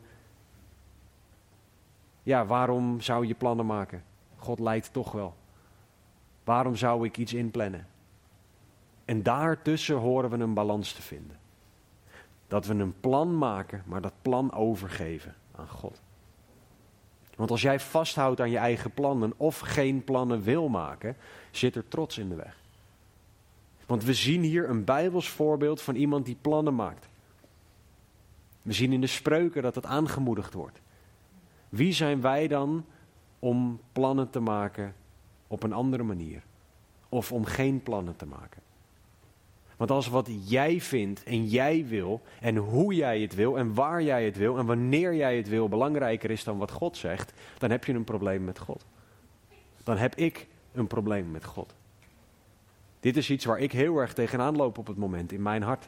Ja, waarom zou je plannen maken? God leidt toch wel. Waarom zou ik iets inplannen? En daartussen horen we een balans te vinden. Dat we een plan maken, maar dat plan overgeven aan God. Want als jij vasthoudt aan je eigen plannen of geen plannen wil maken, zit er trots in de weg. Want we zien hier een Bijbels voorbeeld van iemand die plannen maakt. We zien in de Spreuken dat het aangemoedigd wordt. Wie zijn wij dan om plannen te maken op een andere manier? Of om geen plannen te maken? Want als wat jij vindt en jij wil en hoe jij het wil en waar jij het wil en wanneer jij het wil belangrijker is dan wat God zegt, dan heb je een probleem met God. Dan heb ik een probleem met God. Dit is iets waar ik heel erg tegenaan loop op het moment in mijn hart.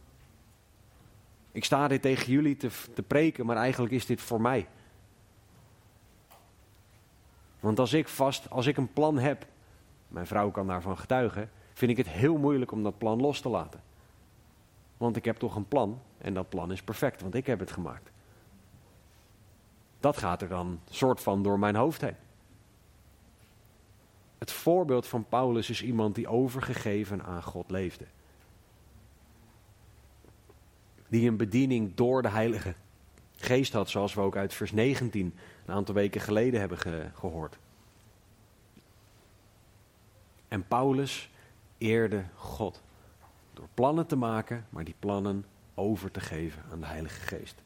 Ik sta dit tegen jullie te, te preken, maar eigenlijk is dit voor mij. Want als ik vast, als ik een plan heb, mijn vrouw kan daarvan getuigen, vind ik het heel moeilijk om dat plan los te laten. Want ik heb toch een plan en dat plan is perfect, want ik heb het gemaakt. Dat gaat er dan soort van door mijn hoofd heen. Het voorbeeld van Paulus is iemand die overgegeven aan God leefde. Die een bediening door de Heilige Geest had, zoals we ook uit vers negentien een aantal weken geleden hebben ge- gehoord. En Paulus eerde God door plannen te maken, maar die plannen over te geven aan de Heilige Geest.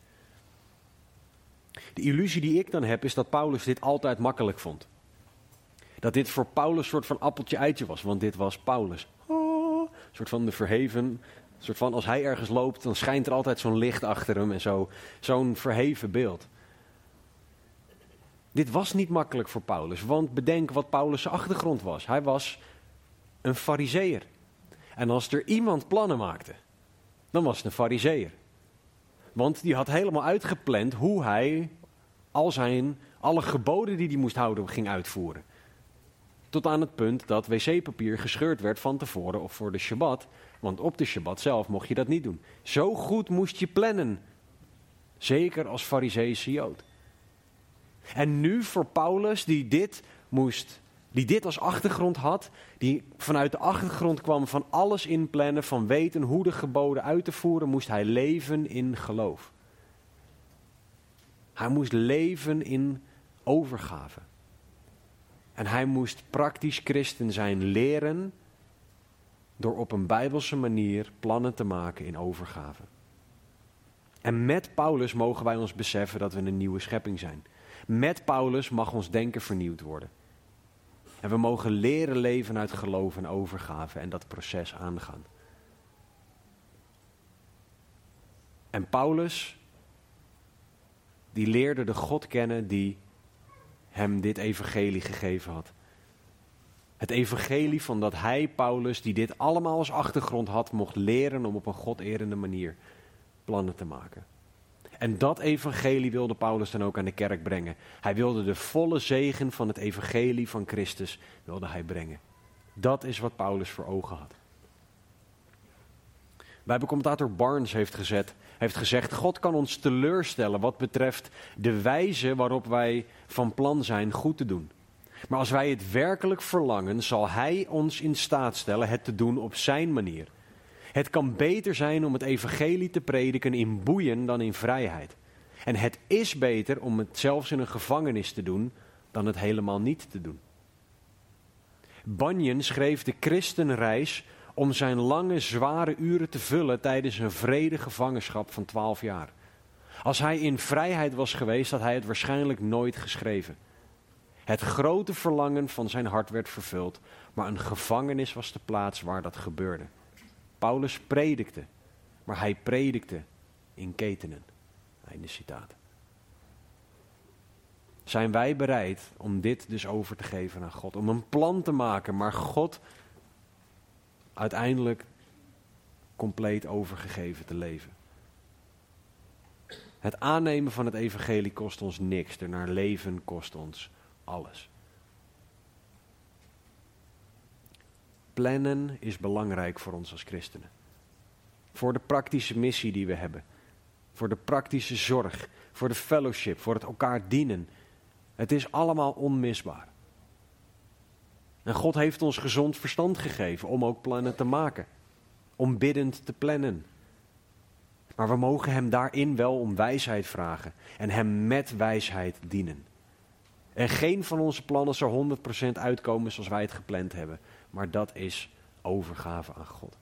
De illusie die ik dan heb is dat Paulus dit altijd makkelijk vond. Dat dit voor Paulus een soort van appeltje-eitje was, want dit was Paulus. Oh, een soort van de verheven, een soort van als hij ergens loopt, dan schijnt er altijd zo'n licht achter hem en zo, zo'n verheven beeld. Dit was niet makkelijk voor Paulus, want bedenk wat Paulus' achtergrond was. Hij was een farizeeër. En als er iemand plannen maakte, dan was het een farizeeër. Want die had helemaal uitgepland hoe hij al zijn, alle geboden die hij moest houden ging uitvoeren. Tot aan het punt dat wc-papier gescheurd werd van tevoren of voor de Shabbat. Want op de Shabbat zelf mocht je dat niet doen. Zo goed moest je plannen. Zeker als Farizeese Jood. En nu voor Paulus die dit moest, die dit als achtergrond had, die vanuit de achtergrond kwam van alles inplannen, van weten hoe de geboden uit te voeren, moest hij leven in geloof. Hij moest leven in overgave. En hij moest praktisch christen zijn leren door op een bijbelse manier plannen te maken in overgave. En met Paulus mogen wij ons beseffen dat we een nieuwe schepping zijn. Met Paulus mag ons denken vernieuwd worden. En we mogen leren leven uit geloof en overgave en dat proces aangaan. En Paulus, die leerde de God kennen die hem dit evangelie gegeven had. Het evangelie van dat hij, Paulus, die dit allemaal als achtergrond had, mocht leren om op een goderende manier plannen te maken. En dat evangelie wilde Paulus dan ook aan de kerk brengen. Hij wilde de volle zegen van het evangelie van Christus wilde hij brengen. Dat is wat Paulus voor ogen had. Bijbelcommentator Barnes heeft, gezet, heeft gezegd, God kan ons teleurstellen wat betreft de wijze waarop wij van plan zijn goed te doen. Maar als wij het werkelijk verlangen, zal hij ons in staat stellen het te doen op zijn manier. Het kan beter zijn om het evangelie te prediken in boeien dan in vrijheid. En het is beter om het zelfs in een gevangenis te doen dan het helemaal niet te doen. Bunyan schreef de christenreis om zijn lange, zware uren te vullen tijdens een vrede gevangenschap van twaalf jaar. Als hij in vrijheid was geweest, had hij het waarschijnlijk nooit geschreven. Het grote verlangen van zijn hart werd vervuld, maar een gevangenis was de plaats waar dat gebeurde. Paulus predikte, maar hij predikte in ketenen. Einde citaat. Zijn wij bereid om dit dus over te geven aan God? Om een plan te maken, maar God uiteindelijk compleet overgegeven te leven? Het aannemen van het evangelie kost ons niks. Ernaar leven kost ons alles. Plannen is belangrijk voor ons als christenen. Voor de praktische missie die we hebben. Voor de praktische zorg. Voor de fellowship. Voor het elkaar dienen. Het is allemaal onmisbaar. En God heeft ons gezond verstand gegeven om ook plannen te maken. Om biddend te plannen. Maar we mogen hem daarin wel om wijsheid vragen en hem met wijsheid dienen. En geen van onze plannen zal honderd procent uitkomen zoals wij het gepland hebben. Maar dat is overgave aan God.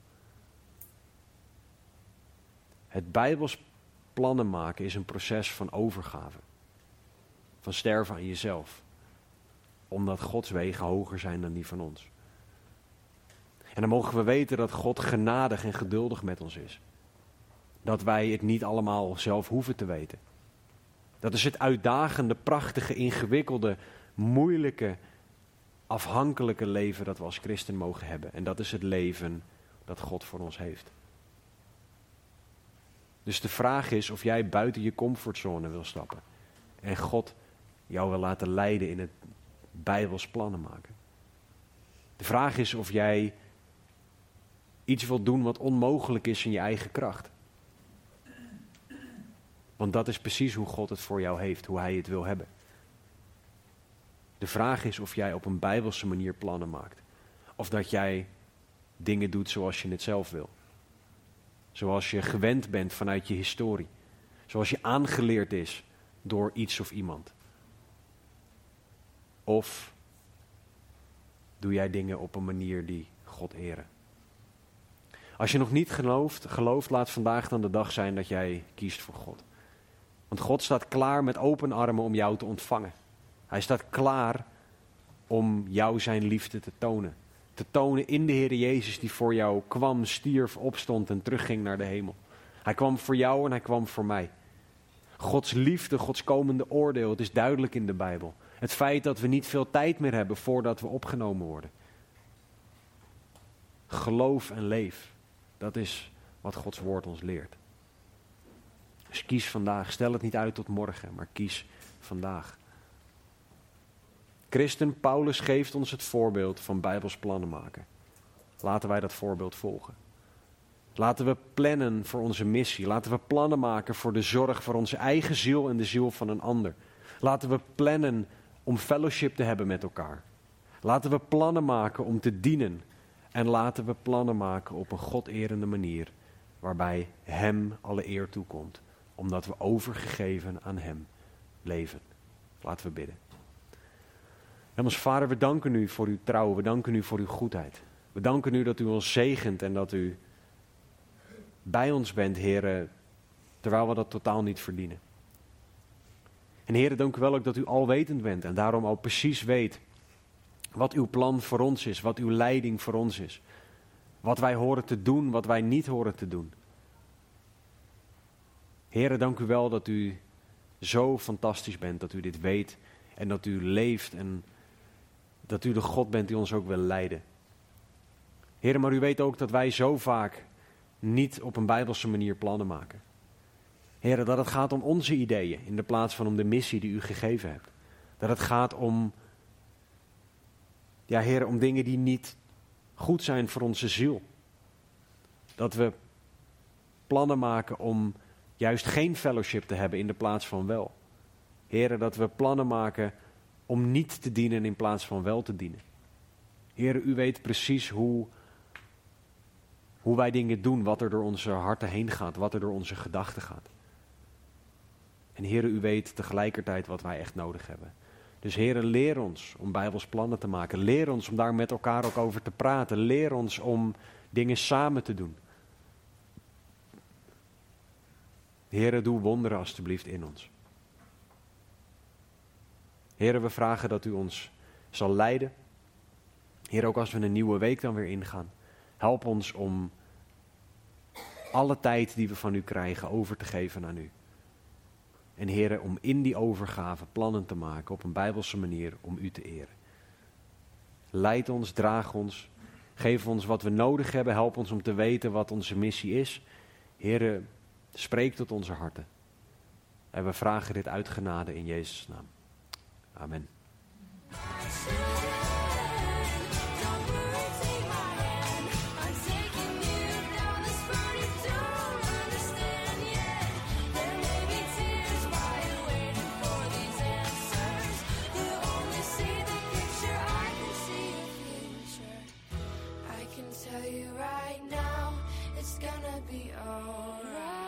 Het Bijbels plannen maken is een proces van overgave. Van sterven aan jezelf. Omdat Gods wegen hoger zijn dan die van ons. En dan mogen we weten dat God genadig en geduldig met ons is. Dat wij het niet allemaal zelf hoeven te weten. Dat is het uitdagende, prachtige, ingewikkelde, moeilijke, afhankelijke leven dat we als christen mogen hebben. En dat is het leven dat God voor ons heeft. Dus de vraag is of jij buiten je comfortzone wil stappen. En God jou wil laten leiden in het Bijbels plannen maken. De vraag is of jij iets wilt doen wat onmogelijk is in je eigen kracht. Want dat is precies hoe God het voor jou heeft, hoe hij het wil hebben. De vraag is of jij op een Bijbelse manier plannen maakt. Of dat jij dingen doet zoals je het zelf wil. Zoals je gewend bent vanuit je historie. Zoals je aangeleerd is door iets of iemand. Of doe jij dingen op een manier die God eren. Als je nog niet gelooft, gelooft, laat vandaag dan de dag zijn dat jij kiest voor God. Want God staat klaar met open armen om jou te ontvangen. Hij staat klaar om jou zijn liefde te tonen. Te tonen in de Heer Jezus die voor jou kwam, stierf, opstond en terugging naar de hemel. Hij kwam voor jou en hij kwam voor mij. Gods liefde, Gods komende oordeel, het is duidelijk in de Bijbel. Het feit dat we niet veel tijd meer hebben voordat we opgenomen worden. Geloof en leef, dat is wat Gods woord ons leert. Dus kies vandaag, stel het niet uit tot morgen, maar kies vandaag. Christen Paulus geeft ons het voorbeeld van Bijbels plannen maken. Laten wij dat voorbeeld volgen. Laten we plannen voor onze missie. Laten we plannen maken voor de zorg voor onze eigen ziel en de ziel van een ander. Laten we plannen om fellowship te hebben met elkaar. Laten we plannen maken om te dienen. En laten we plannen maken op een goderende manier, waarbij hem alle eer toekomt. Omdat we overgegeven aan hem leven. Laten we bidden. Hemels Vader, we danken u voor uw trouw. We danken u voor uw goedheid. We danken u dat u ons zegent en dat u bij ons bent, Heere, terwijl we dat totaal niet verdienen. En Heere, dank u wel ook dat u alwetend bent en daarom al precies weet wat uw plan voor ons is, wat uw leiding voor ons is. Wat wij horen te doen, wat wij niet horen te doen. Heere, dank u wel dat u zo fantastisch bent, dat u dit weet en dat u leeft en dat u de God bent die ons ook wil leiden. Heere, maar u weet ook dat wij zo vaak niet op een Bijbelse manier plannen maken. Heere, dat het gaat om onze ideeën in de plaats van om de missie die u gegeven hebt. Dat het gaat om, ja Heere, om dingen die niet goed zijn voor onze ziel. Dat we plannen maken om juist geen fellowship te hebben in de plaats van wel. Heere, dat we plannen maken om niet te dienen in plaats van wel te dienen. Heere, u weet precies hoe, hoe wij dingen doen, wat er door onze harten heen gaat, wat er door onze gedachten gaat. En Heere, u weet tegelijkertijd wat wij echt nodig hebben. Dus Heere, leer ons om Bijbels plannen te maken. Leer ons om daar met elkaar ook over te praten. Leer ons om dingen samen te doen. Heere, doe wonderen alstublieft in ons. Heere, we vragen dat u ons zal leiden. Heer, ook als we een nieuwe week dan weer ingaan. Help ons om alle tijd die we van u krijgen over te geven aan u. En Heere, om in die overgave plannen te maken op een Bijbelse manier om u te eren. Leid ons, draag ons, geef ons wat we nodig hebben. Help ons om te weten wat onze missie is. Heere, spreek tot onze harten. En we vragen dit uit genade in Jezus' naam. Amen. Tell you right now, it's gonna be alright.